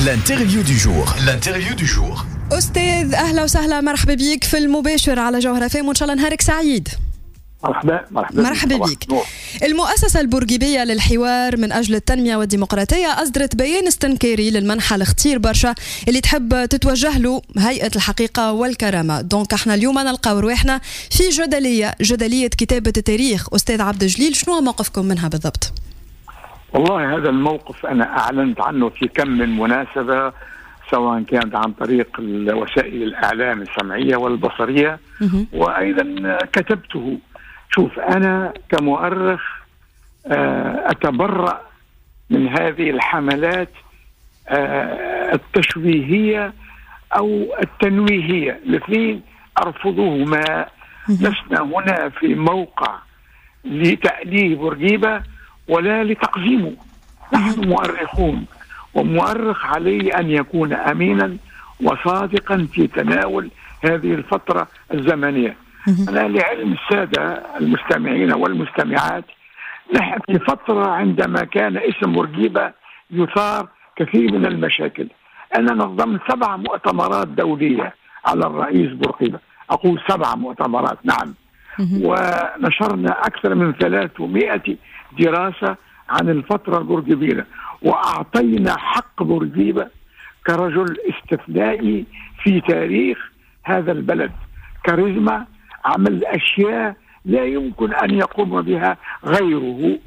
L'interview du jour. L'interview du jour. أستاذ أهلا وسهلا، مرحبا بيك في المباشر على جوهر FM، وإن شاء الله نهارك سعيد. مرحبا بيك. المؤسسة البورقيبية للحوار من أجل التنمية والديمقراطية أصدرت بيان استنكاري للمنحى الخطير برشا اللي تحب تتوجه له هيئة الحقيقة والكرامة. دونك احنا اليوم نلقاو رواحنا في جدلية كتابة التاريخ. أستاذ عبد الجليل، شنو موقفكم منها بالضبط؟ والله هذا الموقف أنا أعلنت عنه في كم من مناسبة، سواء كانت عن طريق وسائل الإعلام السمعية والبصرية، وأيضا كتبته. شوف، أنا كمؤرخ أتبرأ من هذه الحملات التشويهية أو التنويهية، الاثنين أرفضهما. لسنا هنا في موقع لتأليه بورقيبة ولا لتقزيمه. نحن مؤرخون، ومؤرخ عليه أن يكون أمينا وصادقا في تناول هذه الفترة الزمنية. أنا لعلم السادة المستمعين والمستمعات، نحن في فترة عندما كان اسم بورقيبة يثار كثير من المشاكل. أنا نظمت 7 مؤتمرات دولية على الرئيس بورقيبة، أقول 7 مؤتمرات، نعم. ونشرنا أكثر من 300 دراسة عن الفترة البورقيبية، وأعطينا حق بورقيبة كرجل استثنائي في تاريخ هذا البلد، كاريزما، عمل أشياء لا يمكن أن يقوم بها غيره،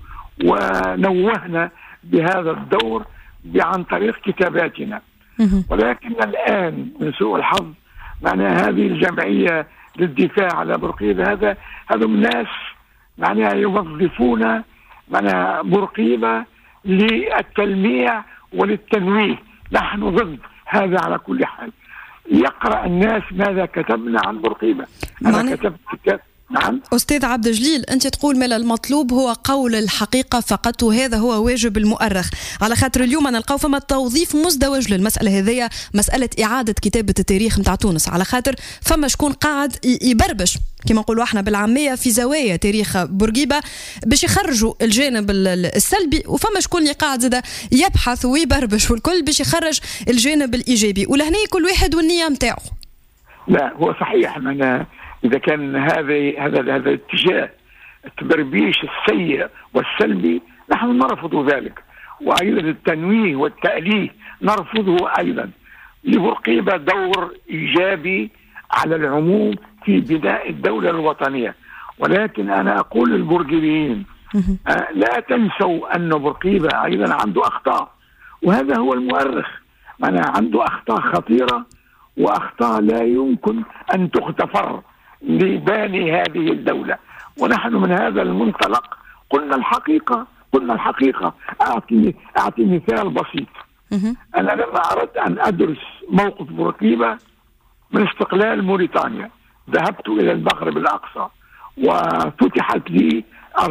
ونوهنا بهذا الدور عن طريق كتاباتنا. ولكن الآن من سوء الحظ معناها هذه الجمعية للدفاع على بورقيبة، هذا الناس معناها يوظفون معناها بورقيبة للتلميع وللتنويه. نحن ضد هذا على كل حال. يقرأ الناس ماذا كتبنا عن بورقيبة. أنا كتبت كتاب. نعم أستاذ عبد الجليل، أنت تقول ما المطلوب هو قول الحقيقة فقط، وهذا هو واجب المؤرخ، على خاطر اليوم نلقاو فما توظيف مزدوج للمسألة هذه، مسألة إعادة كتابة التاريخ متاع تونس، على خاطر فما شكون قاعد يبربش كما نقولوا احنا بالعامية في زوايا تاريخ بورقيبة باش يخرجوا الجانب السلبي، وفما شكون اللي قاعد زاد يبحث ويبربش والكل باش يخرج الجانب الإيجابي، ولهنا كل واحد والنية متاعه. لا، هو صحيح. أنا إذا كان هذا الاتجاه التبربيش السيء والسلبي نحن نرفض ذلك، وأيضا التنويه والتأليه نرفضه أيضا. لبورقيبة دور إيجابي على العموم في بناء الدولة الوطنية. ولكن أنا أقول للبورقيبيين لا تنسوا أن بورقيبة أيضا عنده أخطاء، وهذا هو المؤرخ، أنا عنده أخطاء خطيرة وأخطاء لا يمكن أن تغتفر لباني هذه الدولة. ونحن من هذا المنطلق قلنا الحقيقة. أعطي مثال بسيط. أنا لما أردت أن أدرس موقف بورقيبة من استقلال موريتانيا، ذهبت إلى المغرب الأقصى وفتحت لي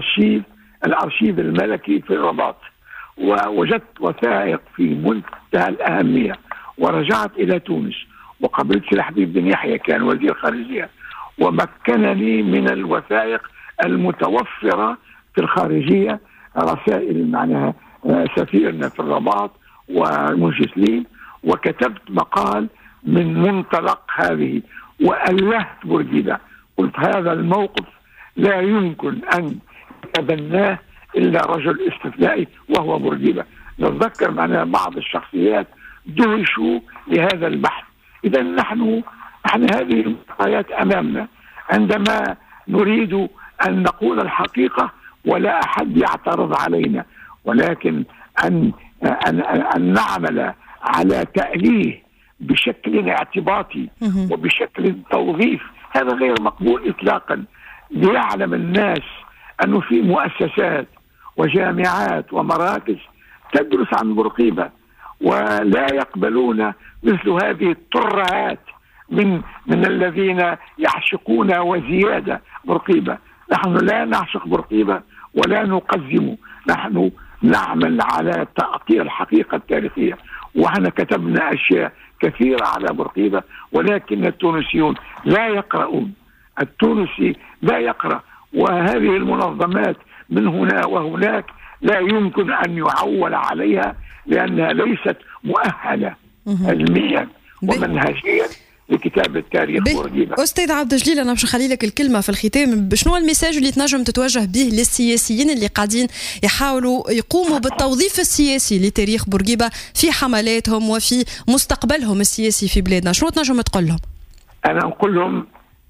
الأرشيف الملكي في الرباط، ووجدت وثائق في منتهى الأهمية. ورجعت إلى تونس وقابلت سلاح بن يحيى، كان وزير خارجية، ومكنني من الوثائق المتوفرة في الخارجية، رسائل معناها سفيرنا في الرباط ومنجسلين، وكتبت مقال من منطلق هذه، وألهت بورقيبة. قلت هذا الموقف لا يمكن أن يتبناه إلا رجل استثنائي وهو بورقيبة. نتذكر معنا بعض الشخصيات دهشوا لهذا البحث. إذا نحن هذه المعطيات أمامنا عندما نريد أن نقول الحقيقة ولا أحد يعترض علينا، ولكن أن نعمل على تأليه بشكل اعتباطي وبشكل توظيف، هذا غير مقبول إطلاقا. ليعلم الناس أنه في مؤسسات وجامعات ومراكز تدرس عن بورقيبة، ولا يقبلون مثل هذه الترهات من الذين يعشقون وزيادة بورقيبة. نحن لا نعشق بورقيبة ولا نقزم، نحن نعمل على تعطيل الحقيقة التاريخية. وحنا كتبنا أشياء كثيرة على بورقيبة، ولكن التونسيون لا يقرؤون. التونسي لا يقرأ، وهذه المنظمات من هنا وهناك لا يمكن أن يعول عليها لأنها ليست مؤهلة علميا ومنهجيا لكتابة تاريخ بورقيبة. أستاذ عبد الجليل، أنا باش نخلي لك الكلمة في الختام. شنو الميساج اللي تنجم تتوجه به للسياسيين اللي قاعدين يحاولوا يقوموا بالتوظيف السياسي لتاريخ بورقيبة في حملاتهم وفي مستقبلهم السياسي في بلادنا؟ شنو تنجم تقول لهم؟ أنا نقول لهم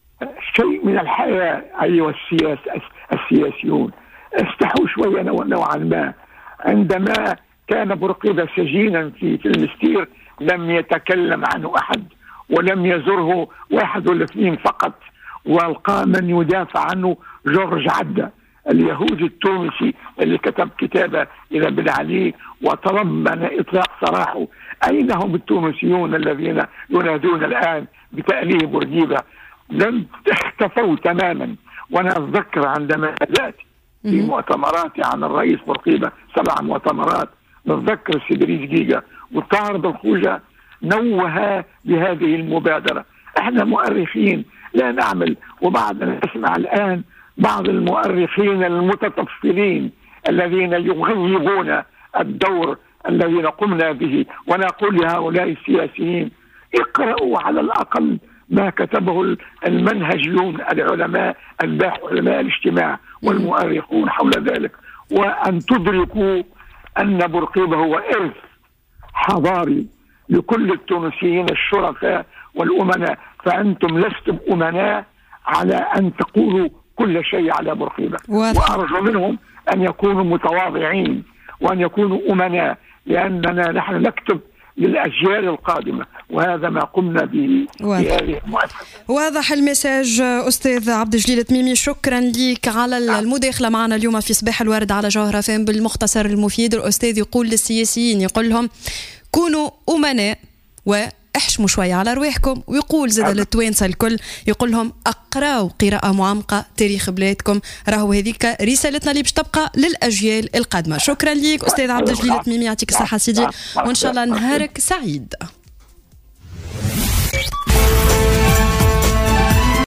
شيء من الحياة أيها السياسيون، استحوا شوية نوعا ما. عندما كان بورقيبة سجينا في المستير لم يتكلم عنه أحد، ولم يزره واحد ولا اثنين فقط، والقى من يدافع عنه جورج عدة اليهودي التونسي اللي كتب كتابة إلى بن علي وطلب من إطلاق سراحه. أين هم التونسيون الذين ينادون الآن بتأليه بورقيبة؟ لم اختفوا تماما. وأنا أتذكر عندما بدأت في مؤتمراتي عن الرئيس بورقيبة 7 مؤتمرات، نتذكر سيدريس جيجا وطارد الخوجة نوه بهذه المبادرة. احنا مؤرخين لا نعمل، وبعد نسمع الآن بعض المؤرخين المتطفلين الذين يغيبون الدور الذي قمنا به. ونقول لهؤلاء السياسيين اقرأوا على الأقل ما كتبه المنهجيون العلماء الباحثون علماء الاجتماع والمؤرخون حول ذلك، وأن تدركوا أن بورقيبة هو إرث حضاري لكل التونسيين الشرفاء والأمناء. فأنتم لستم أمناء على أن تقولوا كل شيء على بورقيبة، وأرجو منهم أن يكونوا متواضعين وأن يكونوا أمناء، لأننا نحن نكتب للأجيال القادمة، وهذا ما قمنا به في هذه المؤسسة. واضح المساج. أستاذ عبد الجليل التميمي، شكرا لك على المداخلة معنا اليوم في صباح الورد على جوهرة فام بالمختصر المفيد. الأستاذ يقول للسياسيين، يقول لهم كونوا أمناء واحشموا شوية على رواحكم، ويقول زاد للتوانسة الكل، يقول لهم اقراوا قراءة معمقة تاريخ بلادكم، راهو هذيك رسالتنا اللي باش تبقى للأجيال القادمة. شكرا لك أستاذ عبد الجليل التميمي، يعطيك الصحة سيدي، وإن شاء الله نهارك سعيد.